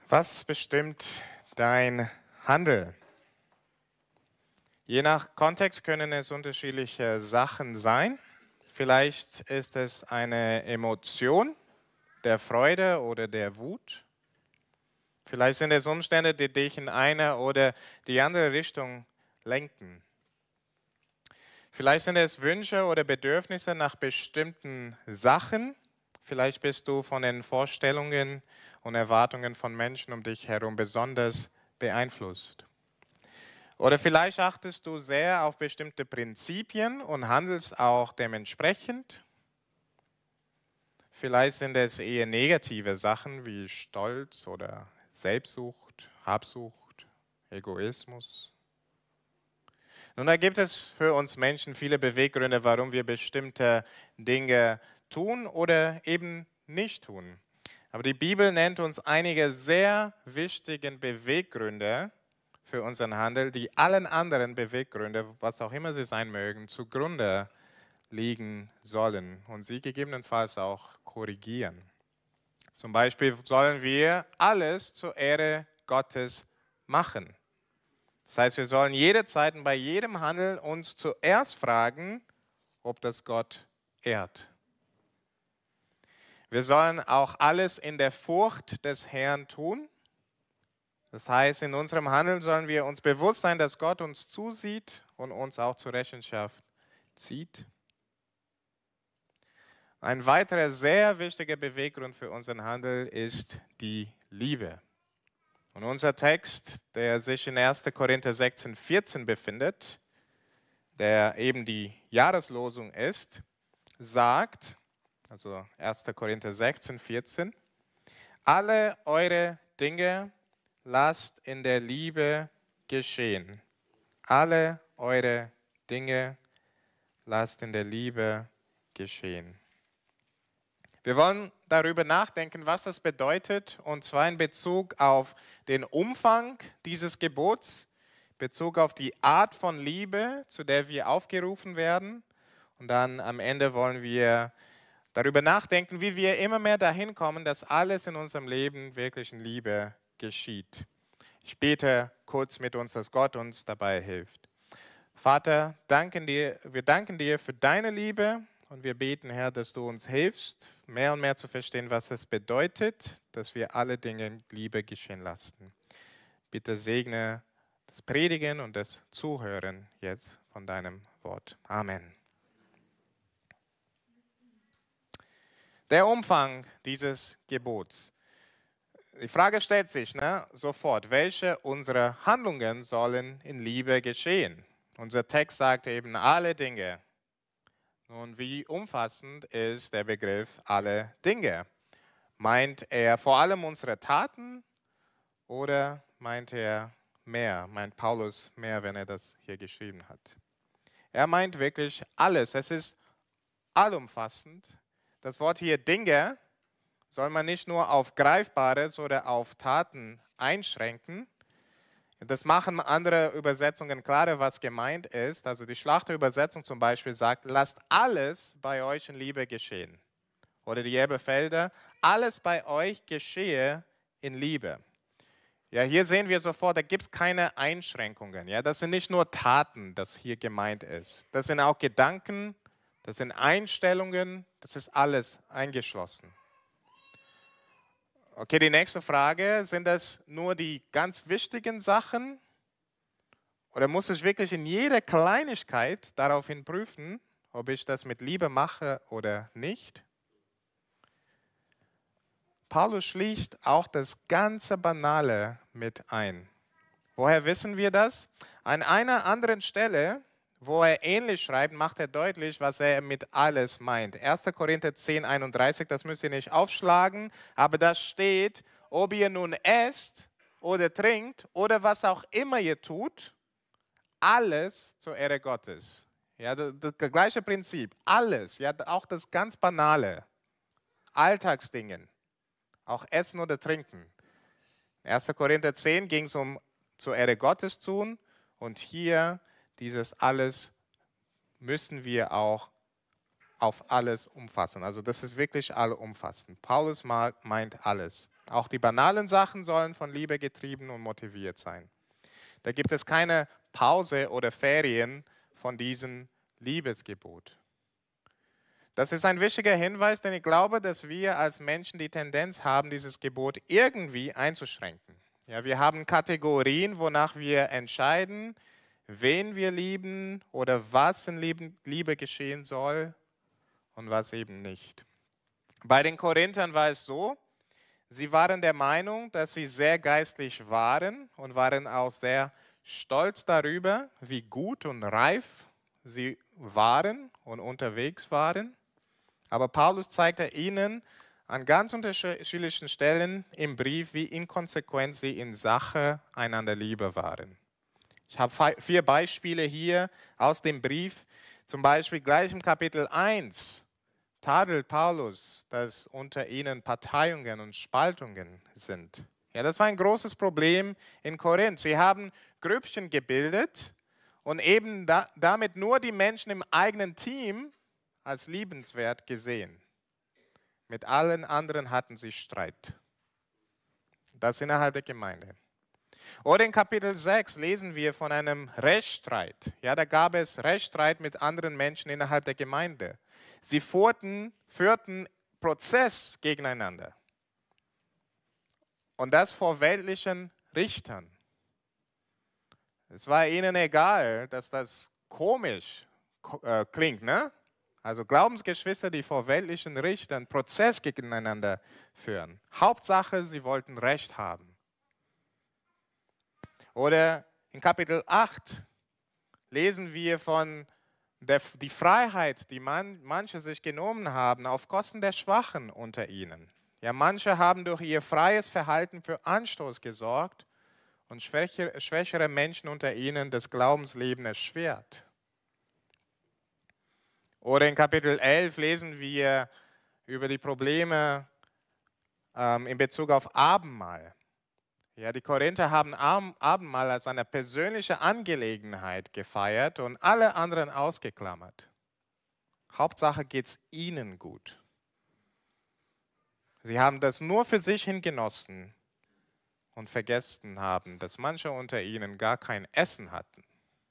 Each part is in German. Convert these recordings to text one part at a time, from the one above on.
Was bestimmt dein Handeln? Je nach Kontext können es unterschiedliche Sachen sein. Vielleicht ist es eine Emotion der Freude oder der Wut. Vielleicht sind es Umstände, die dich in eine oder die andere Richtung lenken. Vielleicht sind es Wünsche oder Bedürfnisse nach bestimmten Sachen. Vielleicht bist du von den Vorstellungen und Erwartungen von Menschen um dich herum besonders beeinflusst. Oder vielleicht achtest du sehr auf bestimmte Prinzipien und handelst auch dementsprechend. Vielleicht sind es eher negative Sachen wie Stolz oder Selbstsucht, Habsucht, Egoismus. Nun, da gibt es für uns Menschen viele Beweggründe, warum wir bestimmte Dinge tun oder eben nicht tun. Aber die Bibel nennt uns einige sehr wichtige Beweggründe für unseren Handel, die allen anderen Beweggründe, was auch immer sie sein mögen, zugrunde liegen sollen und sie gegebenenfalls auch korrigieren. Zum Beispiel sollen wir alles zur Ehre Gottes machen. Das heißt, wir sollen jederzeit und bei jedem Handeln uns zuerst fragen, ob das Gott ehrt. Wir sollen auch alles in der Furcht des Herrn tun. Das heißt, in unserem Handeln sollen wir uns bewusst sein, dass Gott uns zusieht und uns auch zur Rechenschaft zieht. Ein weiterer sehr wichtiger Beweggrund für unseren Handel ist die Liebe. Und unser Text, der sich in 1. Korinther 16, 14 befindet, der eben die Jahreslosung ist, sagt, also 1. Korinther 16, 14, alle eure Dinge lasst in der Liebe geschehen. Alle eure Dinge lasst in der Liebe geschehen. Wir wollen darüber nachdenken, was das bedeutet, und zwar in Bezug auf den Umfang dieses Gebots, in Bezug auf die Art von Liebe, zu der wir aufgerufen werden. Und dann am Ende wollen wir darüber nachdenken, wie wir immer mehr dahin kommen, dass alles in unserem Leben wirklich in Liebe geschieht. Ich bete kurz mit uns, dass Gott uns dabei hilft. Vater, wir danken dir für deine Liebe. Und wir beten, Herr, dass du uns hilfst, mehr und mehr zu verstehen, was es bedeutet, dass wir alle Dinge in Liebe geschehen lassen. Bitte segne das Predigen und das Zuhören jetzt von deinem Wort. Amen. Der Umfang dieses Gebots. Die Frage stellt sich sofort, welche unserer Handlungen sollen in Liebe geschehen? Unser Text sagt eben alle Dinge. Nun, wie umfassend ist der Begriff alle Dinge? Meint er vor allem unsere Taten oder meint er mehr? Meint Paulus mehr, wenn er das hier geschrieben hat? Er meint wirklich alles. Es ist allumfassend. Das Wort hier Dinge soll man nicht nur auf Greifbares oder auf Taten einschränken. Das machen andere Übersetzungen klarer, was gemeint ist. Also die Schlachterübersetzung zum Beispiel sagt, lasst alles bei euch in Liebe geschehen. Oder die Elberfelder, alles bei euch geschehe in Liebe. Ja, hier sehen wir sofort, da gibt es keine Einschränkungen. Ja, das sind nicht nur Taten, das hier gemeint ist. Das sind auch Gedanken, das sind Einstellungen, das ist alles eingeschlossen. Okay, die nächste Frage, sind das nur die ganz wichtigen Sachen oder muss ich wirklich in jeder Kleinigkeit daraufhin prüfen, ob ich das mit Liebe mache oder nicht? Paulus schließt auch das ganze Banale mit ein. Woher wissen wir das? An einer anderen Stelle, wo er ähnlich schreibt, macht er deutlich, was er mit alles meint. 1. Korinther 10, 31, das müsst ihr nicht aufschlagen, aber da steht, ob ihr nun esst oder trinkt oder was auch immer ihr tut, alles zur Ehre Gottes. Ja, das gleiche Prinzip, alles, ja, auch das ganz Banale, Alltagsdingen, auch Essen oder Trinken. 1. Korinther 10 ging es um zur Ehre Gottes tun und hier dieses alles müssen wir auch auf alles umfassen. Also das ist wirklich allumfassend. Paulus meint alles. Auch die banalen Sachen sollen von Liebe getrieben und motiviert sein. Da gibt es keine Pause oder Ferien von diesem Liebesgebot. Das ist ein wichtiger Hinweis, denn ich glaube, dass wir als Menschen die Tendenz haben, dieses Gebot irgendwie einzuschränken. Ja, wir haben Kategorien, wonach wir entscheiden, wen wir lieben oder was in Liebe geschehen soll und was eben nicht. Bei den Korinthern war es so, sie waren der Meinung, dass sie sehr geistlich waren und waren auch sehr stolz darüber, wie gut und reif sie waren und unterwegs waren. Aber Paulus zeigte ihnen an ganz unterschiedlichen Stellen im Brief, wie inkonsequent sie in Sache einander Liebe waren. Ich habe 4 Beispiele hier aus dem Brief. Zum Beispiel gleich im Kapitel 1 tadelt Paulus, dass unter ihnen Parteiungen und Spaltungen sind. Ja, das war ein großes Problem in Korinth. Sie haben Grüppchen gebildet und eben damit nur die Menschen im eigenen Team als liebenswert gesehen. Mit allen anderen hatten sie Streit. Das innerhalb der Gemeinde. Oder in Kapitel 6 lesen wir von einem Rechtsstreit. Ja, da gab es Rechtsstreit mit anderen Menschen innerhalb der Gemeinde. Sie führten Prozess gegeneinander. Und das vor weltlichen Richtern. Es war ihnen egal, dass das komisch klingt, ne? Also Glaubensgeschwister, die vor weltlichen Richtern Prozess gegeneinander führen. Hauptsache, sie wollten Recht haben. Oder in Kapitel 8 lesen wir von die Freiheit, die manche sich genommen haben, auf Kosten der Schwachen unter ihnen. Ja, manche haben durch ihr freies Verhalten für Anstoß gesorgt und schwächere Menschen unter ihnen das Glaubensleben erschwert. Oder in Kapitel 11 lesen wir über die Probleme in Bezug auf Abendmahl. Ja, die Korinther haben Abendmahl als eine persönliche Angelegenheit gefeiert und alle anderen ausgeklammert. Hauptsache geht es ihnen gut. Sie haben das nur für sich hingenossen und vergessen haben, dass manche unter ihnen gar kein Essen hatten.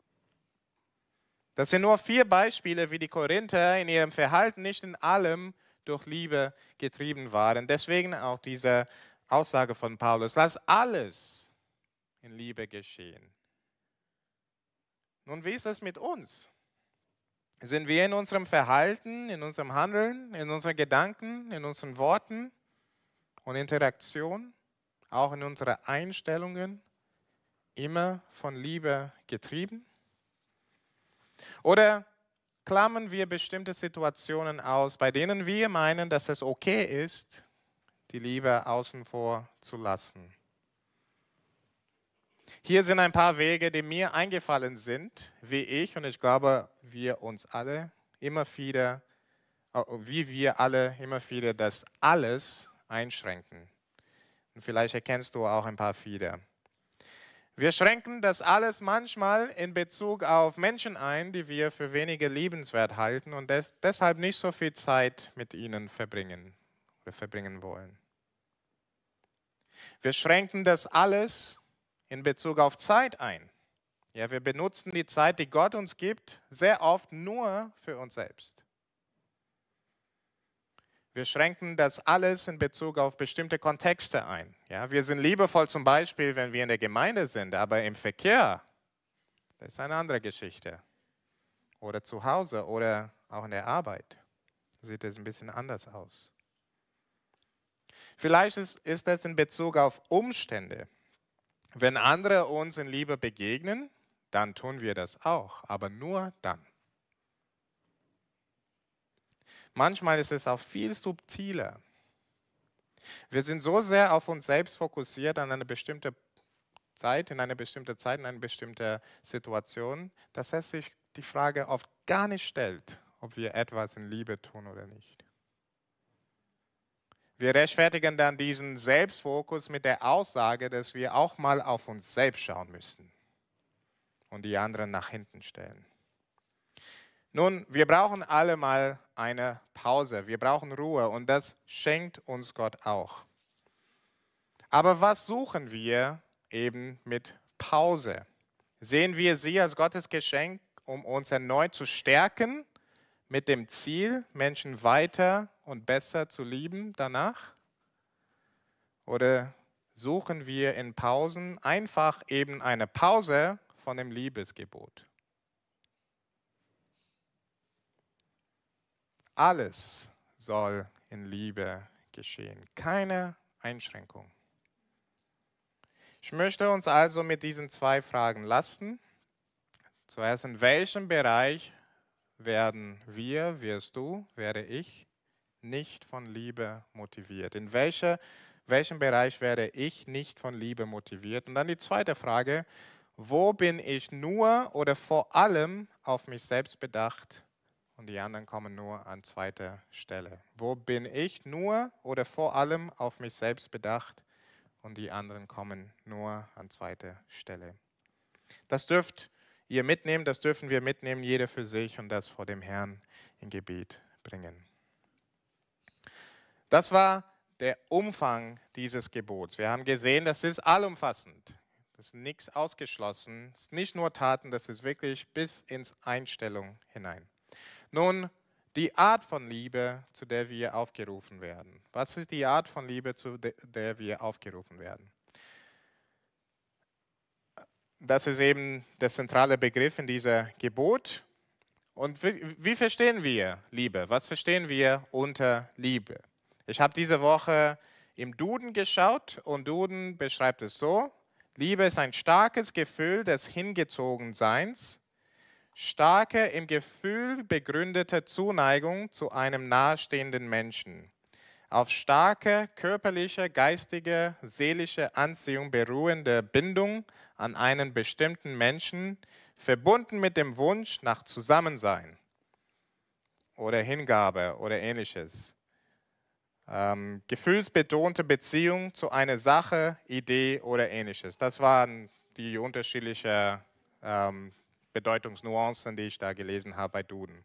Das sind nur 4 Beispiele, wie die Korinther in ihrem Verhalten nicht in allem durch Liebe getrieben waren. Deswegen auch diese Aussage von Paulus, lass alles in Liebe geschehen. Nun, wie ist es mit uns? Sind wir in unserem Verhalten, in unserem Handeln, in unseren Gedanken, in unseren Worten und Interaktion, auch in unseren Einstellungen immer von Liebe getrieben? Oder klammern wir bestimmte Situationen aus, bei denen wir meinen, dass es okay ist, die Liebe außen vor zu lassen? Hier sind ein paar Wege, die mir eingefallen sind, wie ich und ich glaube, wir uns alle immer wieder, wie wir alle immer wieder das alles einschränken. Und vielleicht erkennst du auch ein paar wieder. Wir schränken das alles manchmal in Bezug auf Menschen ein, die wir für weniger liebenswert halten und deshalb nicht so viel Zeit mit ihnen verbringen wollen. Wir schränken das alles in Bezug auf Zeit ein. Ja, wir benutzen die Zeit, die Gott uns gibt, sehr oft nur für uns selbst. Wir schränken das alles in Bezug auf bestimmte Kontexte ein. Ja, wir sind liebevoll zum Beispiel, wenn wir in der Gemeinde sind, aber im Verkehr, das ist eine andere Geschichte. Oder zu Hause oder auch in der Arbeit sieht es ein bisschen anders aus. Vielleicht ist es in Bezug auf Umstände. Wenn andere uns in Liebe begegnen, dann tun wir das auch, aber nur dann. Manchmal ist es auch viel subtiler. Wir sind so sehr auf uns selbst fokussiert an eine bestimmte Zeit, in eine bestimmte Situation, dass es sich die Frage oft gar nicht stellt, ob wir etwas in Liebe tun oder nicht. Wir rechtfertigen dann diesen Selbstfokus mit der Aussage, dass wir auch mal auf uns selbst schauen müssen und die anderen nach hinten stellen. Nun, wir brauchen alle mal eine Pause, wir brauchen Ruhe und das schenkt uns Gott auch. Aber was suchen wir eben mit Pause? Sehen wir sie als Gottes Geschenk, um uns erneut zu stärken, mit dem Ziel, Menschen weiter und besser zu lieben danach? Oder suchen wir in Pausen einfach eben eine Pause von dem Liebesgebot? Alles soll in Liebe geschehen, keine Einschränkung. Ich möchte uns also mit diesen zwei Fragen lassen. Zuerst, in welchem Bereich wirst du, werde ich, nicht von Liebe motiviert? In welchem Bereich werde ich nicht von Liebe motiviert? Und dann die zweite Frage, wo bin ich nur oder vor allem auf mich selbst bedacht und die anderen kommen nur an zweiter Stelle? Wo bin ich nur oder vor allem auf mich selbst bedacht und die anderen kommen nur an zweiter Stelle? Das dürft ihr mitnehmen, das dürfen wir mitnehmen, jeder für sich und das vor dem Herrn in Gebet bringen. Das war der Umfang dieses Gebots. Wir haben gesehen, das ist allumfassend. Das ist nichts ausgeschlossen. Es ist nicht nur Taten, das ist wirklich bis ins Einstellung hinein. Nun, die Art von Liebe, zu der wir aufgerufen werden. Was ist die Art von Liebe, zu der wir aufgerufen werden? Das ist eben der zentrale Begriff in dieser Gebot. Und wie verstehen wir Liebe? Was verstehen wir unter Liebe? Ich habe diese Woche im Duden geschaut und Duden beschreibt es so: Liebe ist ein starkes Gefühl des Hingezogenseins, starke im Gefühl begründete Zuneigung zu einem nahestehenden Menschen, auf starke körperliche, geistige, seelische Anziehung beruhende Bindung an einen bestimmten Menschen, verbunden mit dem Wunsch nach Zusammensein oder Hingabe oder Ähnliches. Gefühlsbetonte Beziehung zu einer Sache, Idee oder Ähnliches. Das waren die unterschiedlichen Bedeutungsnuancen, die ich da gelesen habe bei Duden.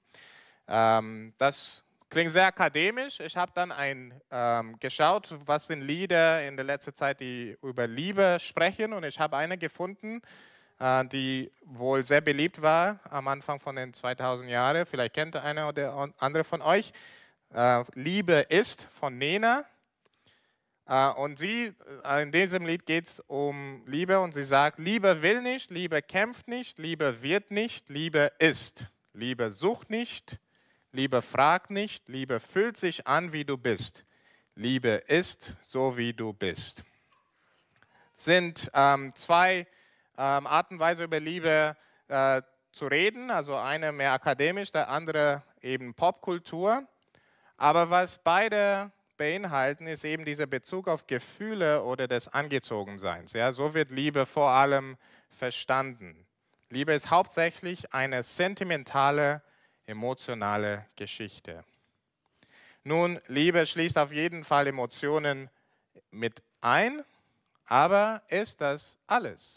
Das klingt sehr akademisch. Ich habe dann geschaut, was sind Lieder in der letzten Zeit, die über Liebe sprechen. Und ich habe eine gefunden, die wohl sehr beliebt war am Anfang von den 2000 Jahren. Vielleicht kennt einer oder andere von euch. Liebe ist von Nena. Und in diesem Lied geht es um Liebe und sie sagt, Liebe will nicht, Liebe kämpft nicht, Liebe wird nicht, Liebe ist. Liebe sucht nicht, Liebe fragt nicht, Liebe fühlt sich an, wie du bist. Liebe ist so, wie du bist. Es sind zwei Arten und Weisen über Liebe zu reden, also eine mehr akademisch, der andere eben Popkultur. Aber was beide beinhalten, ist eben dieser Bezug auf Gefühle oder des Angezogenseins. Ja, so wird Liebe vor allem verstanden. Liebe ist hauptsächlich eine sentimentale, emotionale Geschichte. Nun, Liebe schließt auf jeden Fall Emotionen mit ein, aber ist das alles?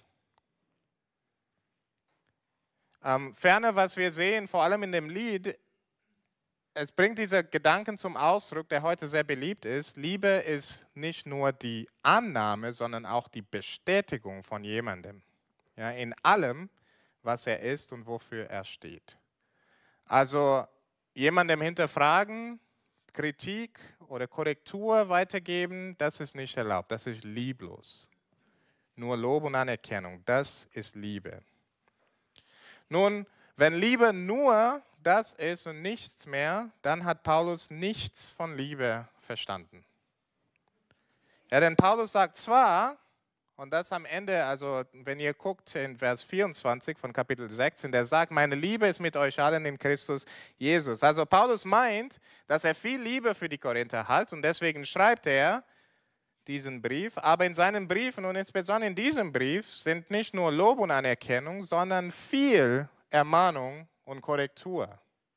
Ferner, was wir sehen, vor allem in dem Lied, es bringt diese Gedanken zum Ausdruck, der heute sehr beliebt ist. Liebe ist nicht nur die Annahme, sondern auch die Bestätigung von jemandem. Ja, in allem, was er ist und wofür er steht. Also jemandem hinterfragen, Kritik oder Korrektur weitergeben, das ist nicht erlaubt, das ist lieblos. Nur Lob und Anerkennung, das ist Liebe. Nun, wenn Liebe nur das ist und nichts mehr, dann hat Paulus nichts von Liebe verstanden. Ja, denn Paulus sagt zwar, und das am Ende, also wenn ihr guckt in Vers 24 von Kapitel 16, der sagt, meine Liebe ist mit euch allen in Christus Jesus. Also Paulus meint, dass er viel Liebe für die Korinther hat und deswegen schreibt er diesen Brief. Aber in seinen Briefen und insbesondere in diesem Brief sind nicht nur Lob und Anerkennung, sondern viel Ermahnung und Korrektur.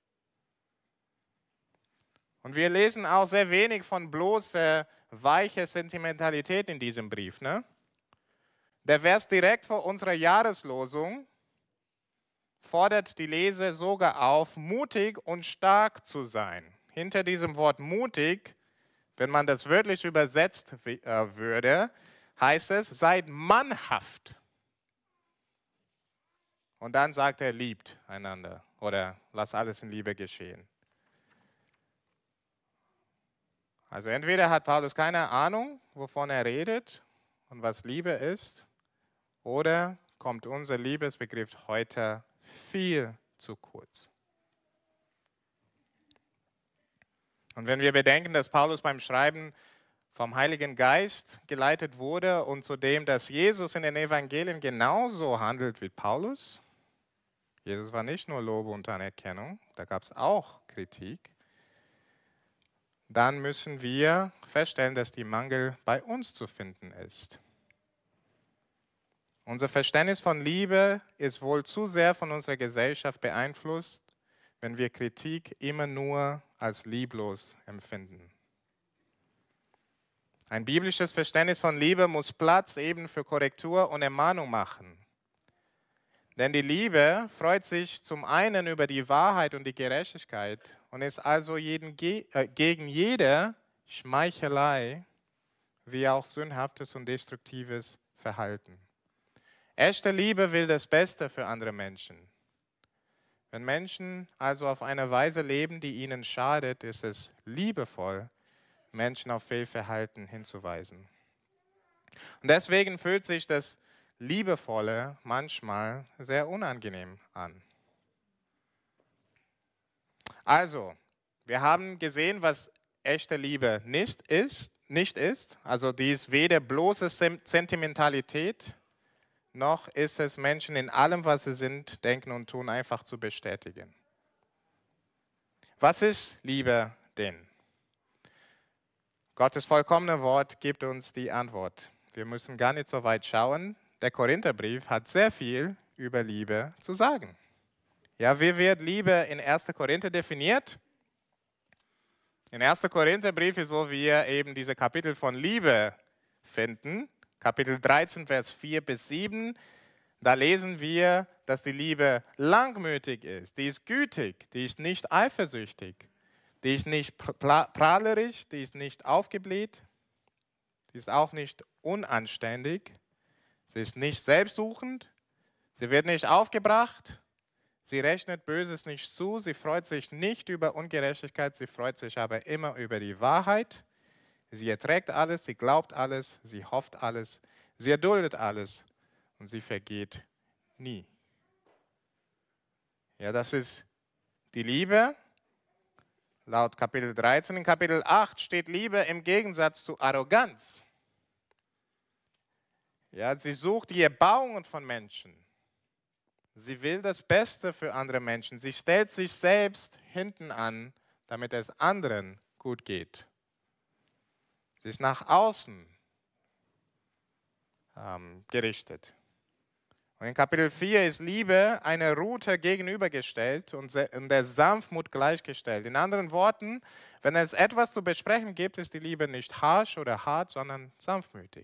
Und wir lesen auch sehr wenig von bloßer weicher Sentimentalität in diesem Brief. Ne? Der Vers direkt vor unserer Jahreslosung fordert die Leser sogar auf, mutig und stark zu sein. Hinter diesem Wort mutig, wenn man das wörtlich übersetzt würde, heißt es, seid mannhaft. Und dann sagt er, liebt einander oder lasst alles in Liebe geschehen. Also entweder hat Paulus keine Ahnung, wovon er redet und was Liebe ist, oder kommt unser Liebesbegriff heute viel zu kurz. Und wenn wir bedenken, dass Paulus beim Schreiben vom Heiligen Geist geleitet wurde und zudem, dass Jesus in den Evangelien genauso handelt wie Paulus, Jesus war nicht nur Lob und Anerkennung, da gab es auch Kritik, dann müssen wir feststellen, dass die Mangel bei uns zu finden ist. Unser Verständnis von Liebe ist wohl zu sehr von unserer Gesellschaft beeinflusst, wenn wir Kritik immer nur als lieblos empfinden. Ein biblisches Verständnis von Liebe muss Platz eben für Korrektur und Ermahnung machen. Denn die Liebe freut sich zum einen über die Wahrheit und die Gerechtigkeit und ist also gegen jede Schmeichelei wie auch sündhaftes und destruktives Verhalten. Echte Liebe will das Beste für andere Menschen. Wenn Menschen also auf eine Weise leben, die ihnen schadet, ist es liebevoll, Menschen auf Fehlverhalten hinzuweisen. Und deswegen fühlt sich das Liebevolle manchmal sehr unangenehm an. Also, wir haben gesehen, was echte Liebe nicht ist. Also die ist weder bloße Sentimentalität, noch ist es Menschen in allem, was sie sind, denken und tun, einfach zu bestätigen. Was ist Liebe denn? Gottes vollkommene Wort gibt uns die Antwort. Wir müssen gar nicht so weit schauen. Der Korintherbrief hat sehr viel über Liebe zu sagen. Ja, wie wird Liebe in 1. Korinther definiert? In 1. Korintherbrief ist, wo wir eben diese Kapitel von Liebe finden. Kapitel 13, Vers 4 bis 7. Da lesen wir, dass die Liebe langmütig ist, die ist gütig, die ist nicht eifersüchtig, die ist nicht prahlerisch, die ist nicht aufgebläht, die ist auch nicht unanständig, sie ist nicht selbstsuchend, sie wird nicht aufgebracht, sie rechnet Böses nicht zu, sie freut sich nicht über Ungerechtigkeit, sie freut sich aber immer über die Wahrheit. Sie erträgt alles, sie glaubt alles, sie hofft alles, sie erduldet alles und sie vergeht nie. Ja, das ist die Liebe. Laut Kapitel 13. In Kapitel 8 steht Liebe im Gegensatz zu Arroganz. Ja, sie sucht die Erbauungen von Menschen. Sie will das Beste für andere Menschen. Sie stellt sich selbst hinten an, damit es anderen gut geht. Sie ist nach außen gerichtet. Und in Kapitel 4 ist Liebe einer Rute gegenübergestellt und der Sanftmut gleichgestellt. In anderen Worten, wenn es etwas zu besprechen gibt, ist die Liebe nicht harsch oder hart, sondern sanftmütig.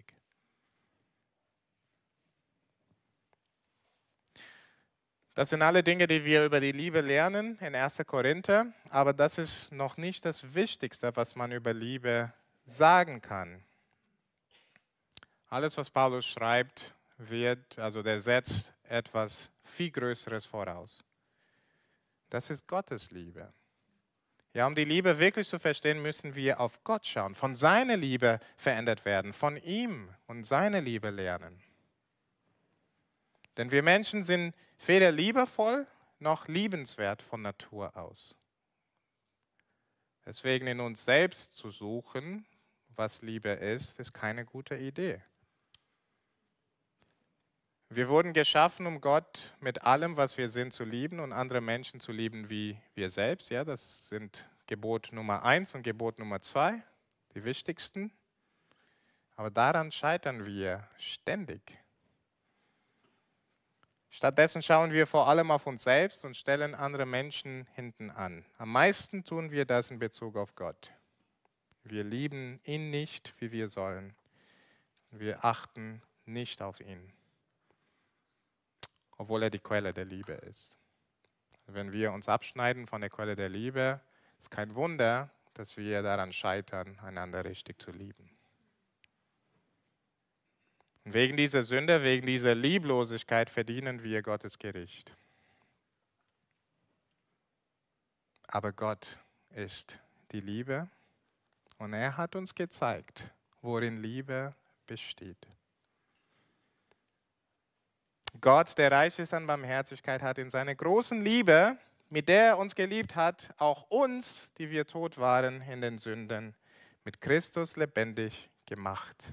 Das sind alle Dinge, die wir über die Liebe lernen in 1. Korinther, aber das ist noch nicht das Wichtigste, was man über Liebe sagen kann. Alles, was Paulus schreibt, der setzt etwas viel Größeres voraus. Das ist Gottes Liebe. Ja, um die Liebe wirklich zu verstehen, müssen wir auf Gott schauen, von seiner Liebe verändert werden, von ihm und seine Liebe lernen. Denn wir Menschen sind weder liebevoll noch liebenswert von Natur aus. Deswegen in uns selbst zu suchen, was Liebe ist keine gute Idee. Wir wurden geschaffen, um Gott mit allem, was wir sind, zu lieben und andere Menschen zu lieben wie wir selbst. Ja, das sind Gebot Nummer 1 und Gebot Nummer 2, die wichtigsten. Aber daran scheitern wir ständig. Stattdessen schauen wir vor allem auf uns selbst und stellen andere Menschen hinten an. Am meisten tun wir das in Bezug auf Gott. Wir lieben ihn nicht, wie wir sollen. Wir achten nicht auf ihn, obwohl er die Quelle der Liebe ist. Wenn wir uns abschneiden von der Quelle der Liebe, ist kein Wunder, dass wir daran scheitern, einander richtig zu lieben. Und wegen dieser Sünde, wegen dieser Lieblosigkeit verdienen wir Gottes Gericht. Aber Gott ist die Liebe und er hat uns gezeigt, worin Liebe besteht. Gott, der reich ist an Barmherzigkeit, hat in seiner großen Liebe, mit der er uns geliebt hat, auch uns, die wir tot waren in den Sünden, mit Christus lebendig gemacht.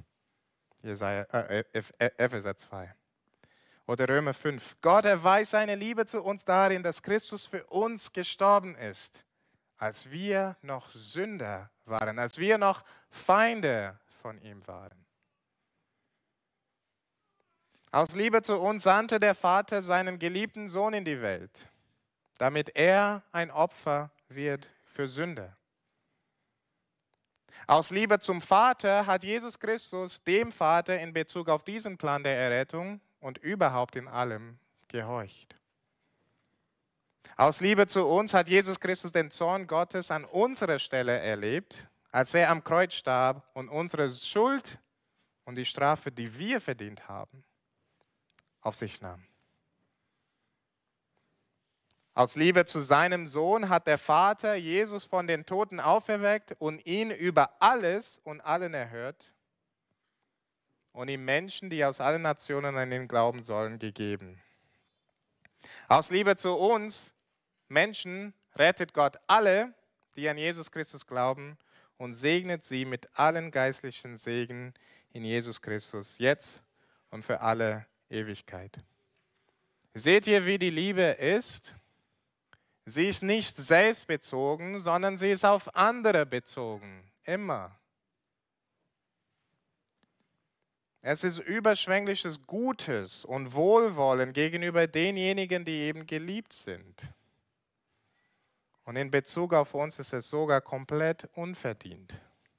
Epheser 2. Oder Römer 5. Gott erweist seine Liebe zu uns darin, dass Christus für uns gestorben ist, als wir noch Sünder waren, als wir noch Feinde von ihm waren. Aus Liebe zu uns sandte der Vater seinen geliebten Sohn in die Welt, damit er ein Opfer wird für Sünder. Aus Liebe zum Vater hat Jesus Christus dem Vater in Bezug auf diesen Plan der Errettung und überhaupt in allem gehorcht. Aus Liebe zu uns hat Jesus Christus den Zorn Gottes an unserer Stelle erlebt, als er am Kreuz starb und unsere Schuld und die Strafe, die wir verdient haben, auf sich nahm. Aus Liebe zu seinem Sohn hat der Vater Jesus von den Toten auferweckt und ihn über alles und allen erhört und ihm Menschen, die aus allen Nationen an ihn glauben sollen, gegeben. Aus Liebe zu uns Menschen rettet Gott alle, die an Jesus Christus glauben und segnet sie mit allen geistlichen Segen in Jesus Christus, jetzt und für alle Ewigkeit. Seht ihr, wie die Liebe ist? Sie ist nicht selbstbezogen, sondern sie ist auf andere bezogen. Immer. Es ist überschwängliches Gutes und Wohlwollen gegenüber denjenigen, die eben geliebt sind. Und in Bezug auf uns ist es sogar komplett unverdient.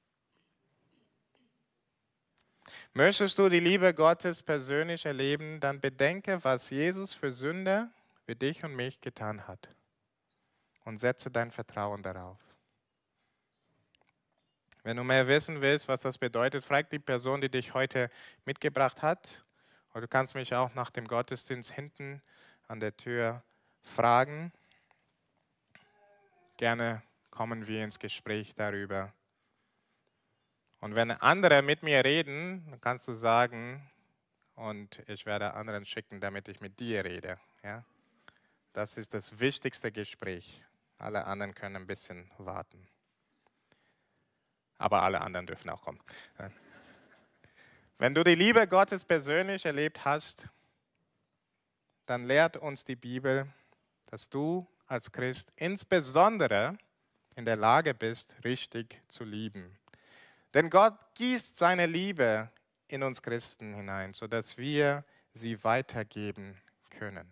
Möchtest du die Liebe Gottes persönlich erleben, dann bedenke, was Jesus für Sünder, für dich und mich getan hat. Und setze dein Vertrauen darauf. Wenn du mehr wissen willst, was das bedeutet, frag die Person, die dich heute mitgebracht hat. Oder du kannst mich auch nach dem Gottesdienst hinten an der Tür fragen. Gerne kommen wir ins Gespräch darüber. Und wenn andere mit mir reden, dann kannst du sagen, und ich werde anderen schicken, damit ich mit dir rede. Ja? Das ist das wichtigste Gespräch. Alle anderen können ein bisschen warten. Aber alle anderen dürfen auch kommen. Wenn du die Liebe Gottes persönlich erlebt hast, dann lehrt uns die Bibel, dass du als Christ insbesondere in der Lage bist, richtig zu lieben. Denn Gott gießt seine Liebe in uns Christen hinein, sodass wir sie weitergeben können.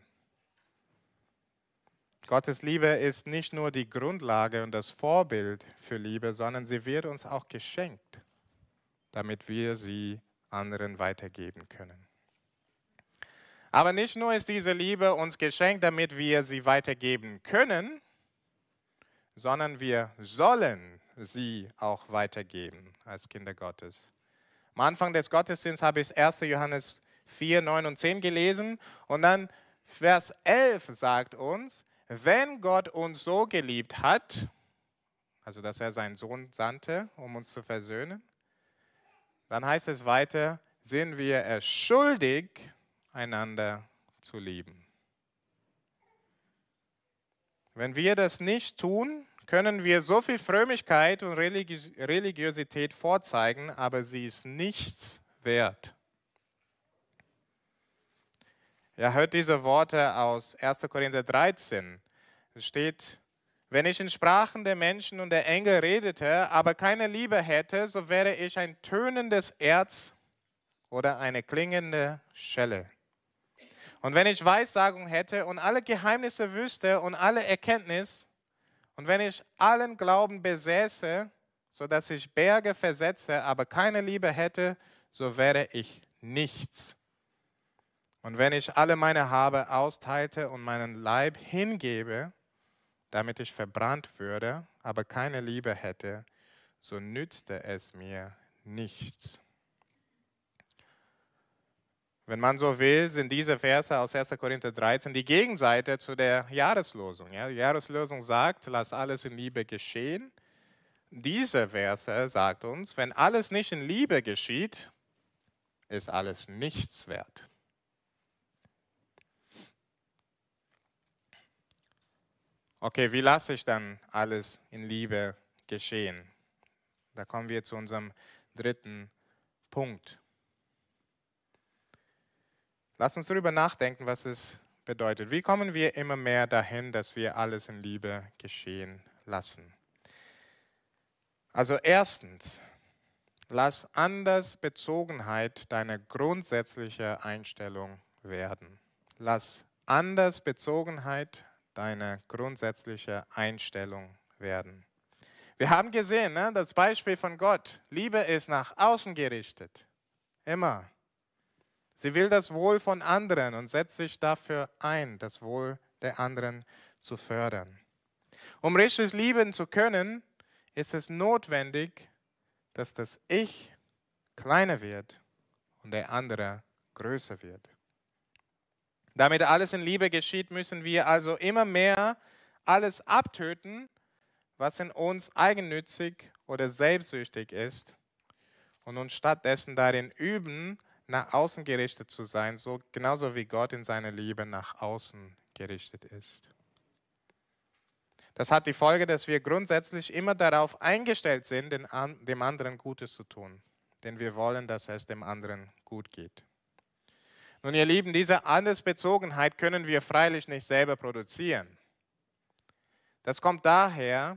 Gottes Liebe ist nicht nur die Grundlage und das Vorbild für Liebe, sondern sie wird uns auch geschenkt, damit wir sie anderen weitergeben können. Aber nicht nur ist diese Liebe uns geschenkt, damit wir sie weitergeben können, sondern wir sollen sie auch weitergeben als Kinder Gottes. Am Anfang des Gottesdienstes habe ich 1. Johannes 4, 9 und 10 gelesen und dann Vers 11 sagt uns, wenn Gott uns so geliebt hat, also dass er seinen Sohn sandte, um uns zu versöhnen, dann heißt es weiter, sind wir es schuldig, einander zu lieben. Wenn wir das nicht tun, können wir so viel Frömmigkeit und Religiosität vorzeigen, aber sie ist nichts wert. Ja, hört diese Worte aus 1. Korinther 13. Es steht, wenn ich in Sprachen der Menschen und der Engel redete, aber keine Liebe hätte, so wäre ich ein tönendes Erz oder eine klingende Schelle. Und wenn ich Weissagung hätte und alle Geheimnisse wüsste und alle Erkenntnis, und wenn ich allen Glauben besäße, sodass ich Berge versetze, aber keine Liebe hätte, so wäre ich nichts. Und wenn ich alle meine Habe austeilte und meinen Leib hingebe, damit ich verbrannt würde, aber keine Liebe hätte, so nützte es mir nichts. Wenn man so will, sind diese Verse aus 1. Korinther 13 die Gegenseite zu der Jahreslosung. Ja, die Jahreslosung sagt, lass alles in Liebe geschehen. Diese Verse sagt uns, wenn alles nicht in Liebe geschieht, ist alles nichts wert. Okay, wie lasse ich dann alles in Liebe geschehen? Da kommen wir zu unserem dritten Punkt. Lass uns darüber nachdenken, was es bedeutet. Wie kommen wir immer mehr dahin, dass wir alles in Liebe geschehen lassen? Also erstens, lass Andersbezogenheit deine grundsätzliche Einstellung werden. Lass Andersbezogenheit deine grundsätzliche Einstellung werden. Wir haben gesehen, das Beispiel von Gott. Liebe ist nach außen gerichtet. Immer. Sie will das Wohl von anderen und setzt sich dafür ein, das Wohl der anderen zu fördern. Um richtig lieben zu können, ist es notwendig, dass das Ich kleiner wird und der andere größer wird. Damit alles in Liebe geschieht, müssen wir also immer mehr alles abtöten, was in uns eigennützig oder selbstsüchtig ist und uns stattdessen darin üben, nach außen gerichtet zu sein, so genauso wie Gott in seiner Liebe nach außen gerichtet ist. Das hat die Folge, dass wir grundsätzlich immer darauf eingestellt sind, dem anderen Gutes zu tun, denn wir wollen, dass es dem anderen gut geht. Nun, ihr Lieben, diese Andersbezogenheit können wir freilich nicht selber produzieren. Das kommt daher,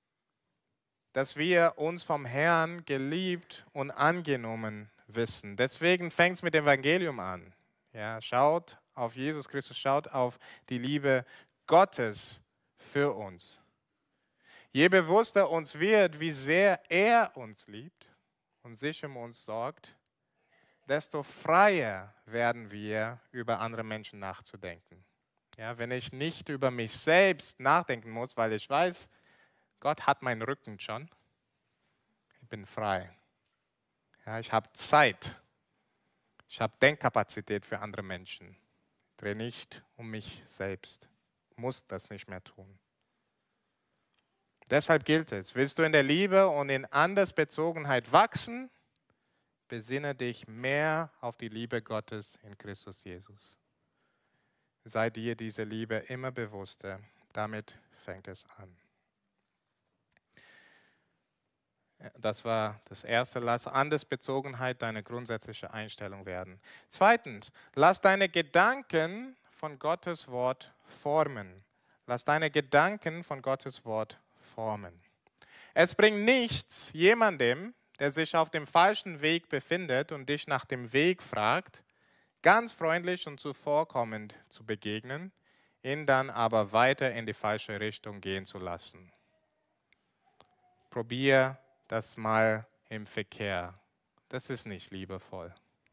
dass wir uns vom Herrn geliebt und angenommen wissen. Deswegen fängt es mit dem Evangelium an. Ja, schaut auf Jesus Christus, schaut auf die Liebe Gottes für uns. Je bewusster uns wird, wie sehr er uns liebt und sich um uns sorgt, desto freier werden wir, über andere Menschen nachzudenken. Ja, wenn ich nicht über mich selbst nachdenken muss, weil ich weiß, Gott hat meinen Rücken schon, ich bin frei. Ja, ich habe Zeit. Ich habe Denkkapazität für andere Menschen. Ich drehe nicht um mich selbst. Ich muss das nicht mehr tun. Deshalb gilt es, willst du in der Liebe und in Andersbezogenheit wachsen, besinne dich mehr auf die Liebe Gottes in Christus Jesus. Sei dir diese Liebe immer bewusster. Damit fängt es an. Das war das Erste. Lass Andersbezogenheit deine grundsätzliche Einstellung werden. Zweitens, lass deine Gedanken von Gottes Wort formen. Lass deine Gedanken von Gottes Wort formen. Es bringt nichts, jemandem, der sich auf dem falschen Weg befindet und dich nach dem Weg fragt, ganz freundlich und zuvorkommend zu begegnen, ihn dann aber weiter in die falsche Richtung gehen zu lassen. Probier das mal im Verkehr. Das ist nicht liebevoll.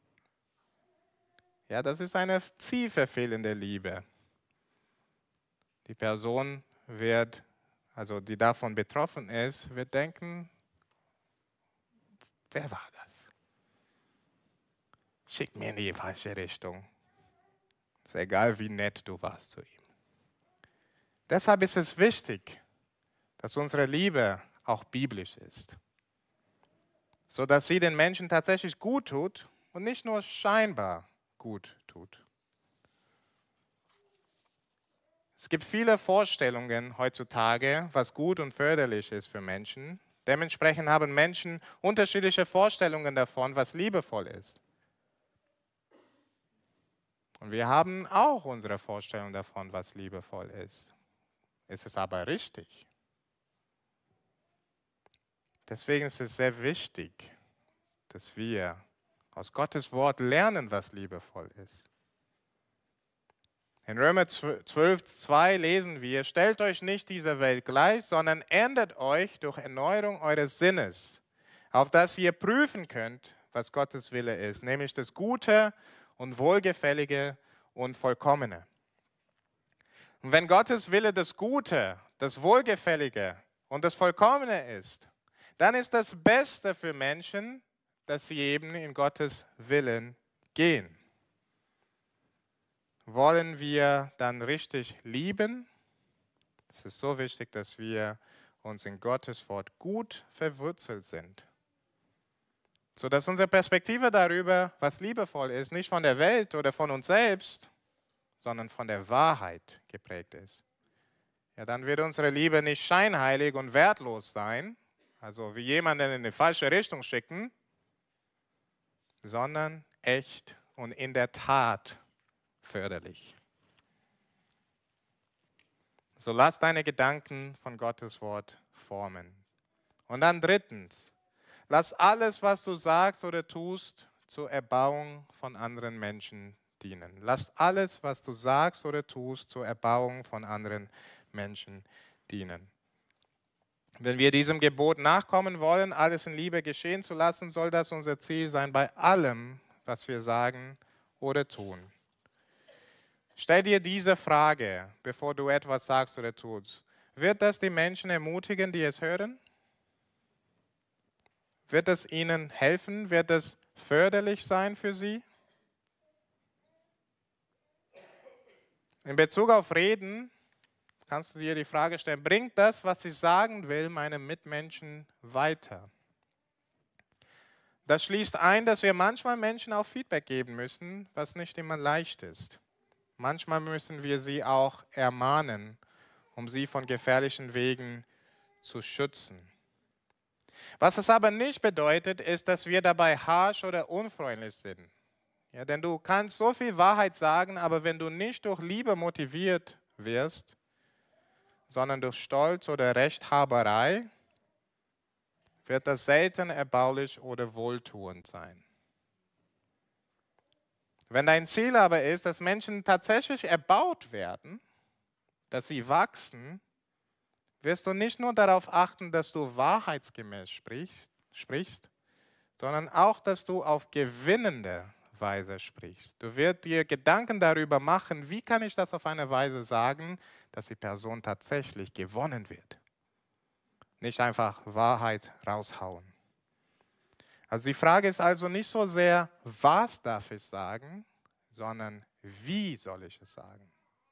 Ja, das ist eine zielverfehlende Liebe. Die Person wird, also die davon betroffen ist, wird denken, wer war das? Schick mir in die falsche Richtung. Ist egal, wie nett du warst zu ihm. Deshalb ist es wichtig, dass unsere Liebe auch biblisch ist, sodass sie den Menschen tatsächlich gut tut und nicht nur scheinbar gut tut. Es gibt viele Vorstellungen heutzutage, was gut und förderlich ist für Menschen. Dementsprechend haben Menschen unterschiedliche Vorstellungen davon, was liebevoll ist. Und wir haben auch unsere Vorstellung davon, was liebevoll ist. Ist es aber richtig? Deswegen ist es sehr wichtig, dass wir aus Gottes Wort lernen, was liebevoll ist. In Römer 12,2 lesen wir, stellt euch nicht dieser Welt gleich, sondern ändert euch durch Erneuerung eures Sinnes, auf dass ihr prüfen könnt, was Gottes Wille ist, nämlich das Gute und Wohlgefällige und Vollkommene. Und wenn Gottes Wille das Gute, das Wohlgefällige und das Vollkommene ist, dann ist das Beste für Menschen, dass sie eben in Gottes Willen gehen. wollen wir dann richtig lieben? Es ist so wichtig, dass wir uns in Gottes Wort gut verwurzelt sind, sodass unsere Perspektive darüber, was liebevoll ist, nicht von der Welt oder von uns selbst, sondern von der Wahrheit geprägt ist. Ja, dann wird unsere Liebe nicht scheinheilig und wertlos sein, also wie jemanden in die falsche Richtung schicken, sondern echt und in der Tat förderlich. So lass deine Gedanken von Gottes Wort formen. Und dann drittens, lass alles, was du sagst oder tust, zur Erbauung von anderen Menschen dienen. Lass alles, was du sagst oder tust, zur Erbauung von anderen Menschen dienen. Wenn wir diesem Gebot nachkommen wollen, alles in Liebe geschehen zu lassen, soll das unser Ziel sein bei allem, was wir sagen oder tun. Stell dir diese Frage, bevor du etwas sagst oder tust. Wird das die Menschen ermutigen, die es hören? Wird es ihnen helfen? Wird es förderlich sein für sie? In Bezug auf Reden kannst du dir die Frage stellen, bringt das, was ich sagen will, meinem Mitmenschen weiter? Das schließt ein, dass wir manchmal Menschen auch Feedback geben müssen, was nicht immer leicht ist. Manchmal müssen wir sie auch ermahnen, um sie von gefährlichen Wegen zu schützen. Was es aber nicht bedeutet, ist, dass wir dabei harsch oder unfreundlich sind. Ja, denn du kannst so viel Wahrheit sagen, aber wenn du nicht durch Liebe motiviert wirst, sondern durch Stolz oder Rechthaberei, wird das selten erbaulich oder wohltuend sein. Wenn dein Ziel aber ist, dass Menschen tatsächlich erbaut werden, dass sie wachsen, wirst du nicht nur darauf achten, dass du wahrheitsgemäß sprichst, sondern auch, dass du auf gewinnende Weise sprichst. Du wirst dir Gedanken darüber machen, wie kann ich das auf eine Weise sagen, dass die Person tatsächlich gewonnen wird. Nicht einfach Wahrheit raushauen. Also die Frage ist also nicht so sehr, was darf ich sagen, sondern wie soll ich es sagen.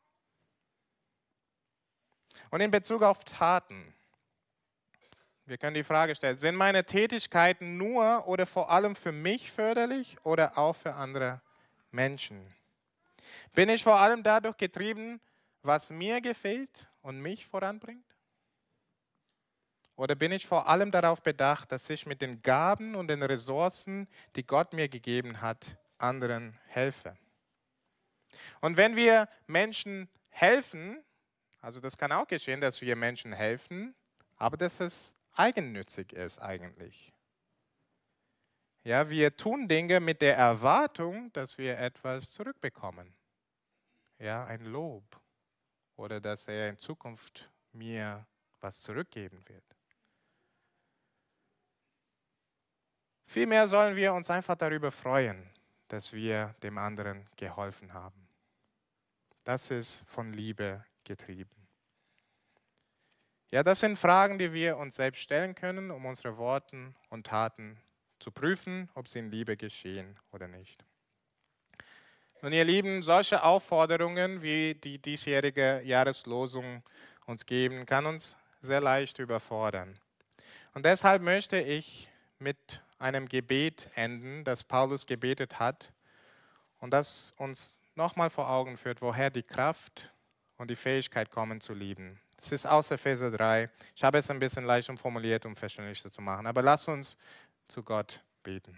Und in Bezug auf Taten, wir können die Frage stellen, sind meine Tätigkeiten nur oder vor allem für mich förderlich oder auch für andere Menschen? Bin ich vor allem dadurch getrieben, was mir gefällt und mich voranbringt? Oder bin ich vor allem darauf bedacht, dass ich mit den Gaben und den Ressourcen, die Gott mir gegeben hat, anderen helfe? Und wenn wir Menschen helfen, also das kann auch geschehen, dass wir Menschen helfen, aber dass es eigennützig ist eigentlich. Ja, wir tun Dinge mit der Erwartung, dass wir etwas zurückbekommen. Ja, ein Lob oder dass er in Zukunft mir was zurückgeben wird. Vielmehr sollen wir uns einfach darüber freuen, dass wir dem anderen geholfen haben. Das ist von Liebe getrieben. Ja, das sind Fragen, die wir uns selbst stellen können, um unsere Worte und Taten zu prüfen, ob sie in Liebe geschehen oder nicht. Nun, ihr Lieben, solche Aufforderungen, wie die diesjährige Jahreslosung uns geben, kann uns sehr leicht überfordern. Und deshalb möchte ich mit einem Gebet enden, das Paulus gebetet hat und das uns nochmal vor Augen führt, woher die Kraft und die Fähigkeit kommen zu lieben. Es ist aus Epheser 3. Ich habe es ein bisschen leicht umformuliert, um verständlicher zu machen. Aber lass uns zu Gott beten.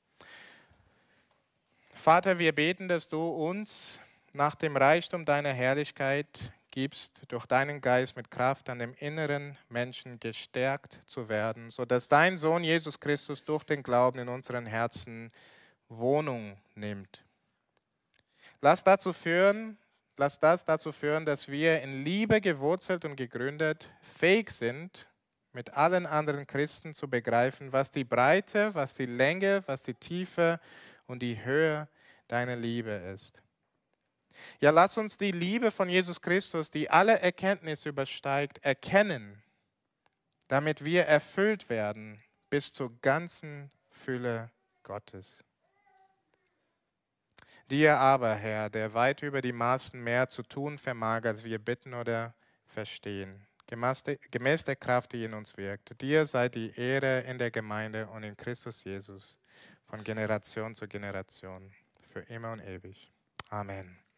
Vater, wir beten, dass du uns nach dem Reichtum deiner Herrlichkeit gibst, durch deinen Geist mit Kraft an dem inneren Menschen gestärkt zu werden, sodass dein Sohn Jesus Christus durch den Glauben in unseren Herzen Wohnung nimmt. Lass das dazu führen, dass wir in Liebe gewurzelt und gegründet fähig sind, mit allen anderen Christen zu begreifen, was die Breite, was die Länge, was die Tiefe und die Höhe deiner Liebe ist. Ja, lass uns die Liebe von Jesus Christus, die alle Erkenntnis übersteigt, erkennen, damit wir erfüllt werden bis zur ganzen Fülle Gottes. Dir aber, Herr, der weit über die Maßen mehr zu tun vermag, als wir bitten oder verstehen, gemäß der Kraft, die in uns wirkt. Dir sei die Ehre in der Gemeinde und in Christus Jesus, von Generation zu Generation, für immer und ewig. Amen.